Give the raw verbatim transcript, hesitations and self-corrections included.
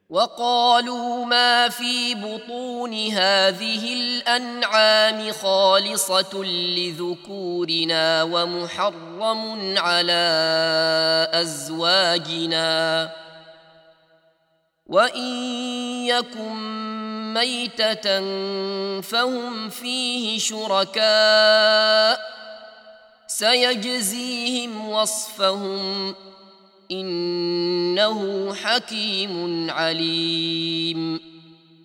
وقالوا ما في بطون هذه الأنعام خالصة لذكورنا ومحرم على أزواجنا وإن يكن ميتة فهم فيه شركاء سيجزيهم وصفهم إنه حكيم عليم.